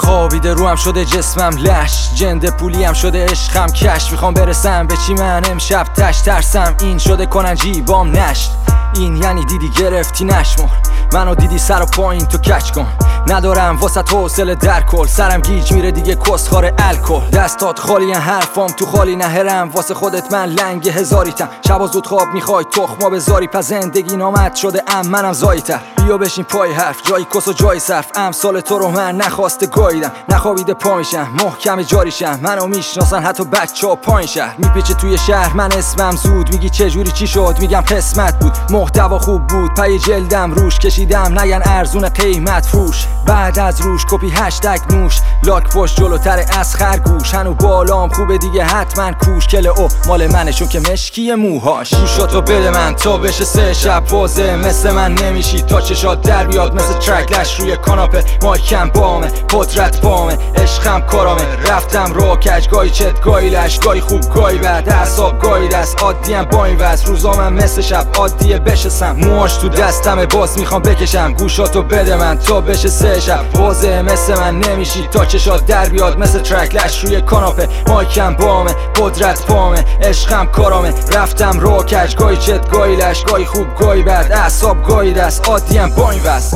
خوابیده روم شده جسمم لش، جنده پولیم شده عشقم کش. میخوام برسم به چی من امشب ترسم این شده کنن جیبام نشت. این یعنی دیدی گرفتی نشمر منو، دیدی سر و پایین تو کچ کن. ندارم واسه حوصله در کل، سرم گیج میره دیگه کسخوار الکل. دستات خالی حرفام تو خالی نهرم، واسه خودت من لنگ هزاریتم. شبا زود خواب میخوای تخما بذاری، پس زندگی نامت شده منم زایی‌تر. بیا بشین پای حرف، جایی کس و جایی صرف. امثال تو رو من نخواسته گاییدم، نخوابیده پا میشم محکم جاریشم. منو میشناسن حتی بچه‌ها پایین شهر. میپیچه توی شهر من اسمم زود، میگی چجوری چی شد میگم قسمت بود. محتوا خوب بود پای جلدم روش کشیدم، نگن ارزون قیمت فروش. بعد از روش کپی هشتگ نوش، لاک پشت جلوتر از خرگوش. هنو بالام خوبه دیگه حتما کوش، کل او مال منه چون که مشکی موهاش. گوشاتو بده من تا بشه 3 شب بازه، مثل من نمیشی تا چشات در بیاد مثل ترکلش روی کاناپه. مایکم بامه قدرت بامه، عشقم کارامه. رفتم رو کج گاهی چت گاهی لش، گاهی خوب گاهی بد، اعصاب گاهی دست. عادیم با این وز روزامم مثل شب عادیه بشستم. موهاش تو دستمه باز میخوام بکشم. گوشاتو بده من تا بشه 3 شب بازه، مثل من نمیشی تا چشات در بیاد مثل ترکلش روی کاناپه. مایکم بامه قدرت بامه، عشقم کارامه. رفتم رو کج گاهی چت گاهی لش، گاهی خوب گاهی بد، اعصاب گاهی دست. عادیم با این وز.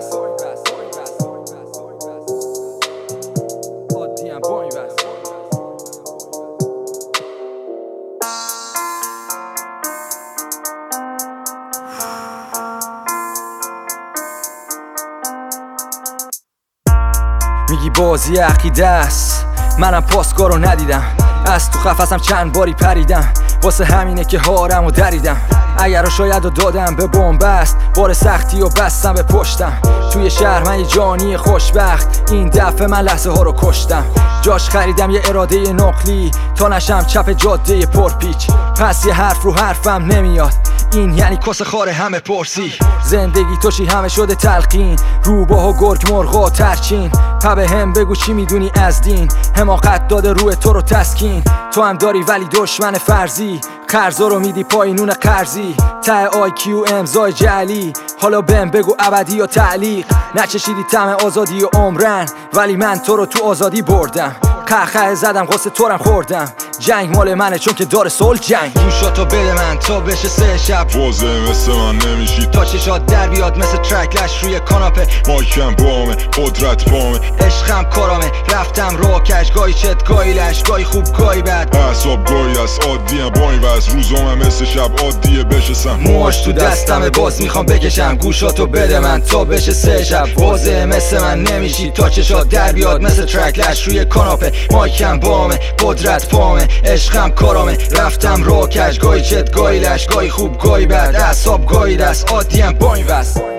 میگی بازی عقیده است، منم پاسگارو ندیدم. از تو قفسم چند باری پریدم، واسه همینه که هارم و دریدم. اگر شاید رو دادم به بنبست، بار سختی و بستم به پشتم. توی شهر من یه جانی خوشبخت، این دفعه من لحظه ها رو کشتم. جاش خریدم یه اراده نقلی تا نشم چپ جاده پرپیچ. پس یه حرف رو حرفم نمیاد، این یعنی کس خاره همه پرسی. زندگی توشی همه شده تلقین، روباه و گرگ مرغا ترچین. به هم بگو چی میدونی از دین، حماقت داده روی تو رو تسکین. تو هم داری ولی دشمن فرضی، قرضا رو میدی پایینون قرضی. ته IQ امضای جعلی، حالا بهم بگو ابدی یا تعلیق. نچشیدی طعم آزادی و عمرن، ولی من تو رو تو آزادی بردم. قهقه زدم قصه تورم خوردم، جنگ مال منه چون که داره صلح جنگ. گوشاتو بده من تا بشه 3 شب بازه، مثل من نمیشی تا چشات در بیاد مثل ترکلش روی کاناپه. مایکم بامه قدرت بامه، عشقم کارامه. رفتم رو کج گاهی چت گاهی لش، گاهی خوب گاهی بد، اعصاب گاهی از عادیم با این وز. روزامم مثل شب عادیه بشستم. موهاش تو دستمه باز میخوام بکشم. گوشاتو بده من تا بشه 3 شب بازه، مثل من نمیشی تا چشات در بیاد مثل ترکلش روی کاناپه. مایکم بامه قدرت بامه، عشقم کارامه. رفتم رو کج گاهی چت گاهی لش، گاهی خوب گاهی بد، اعصاب گاهی دست. عادیم با این وز.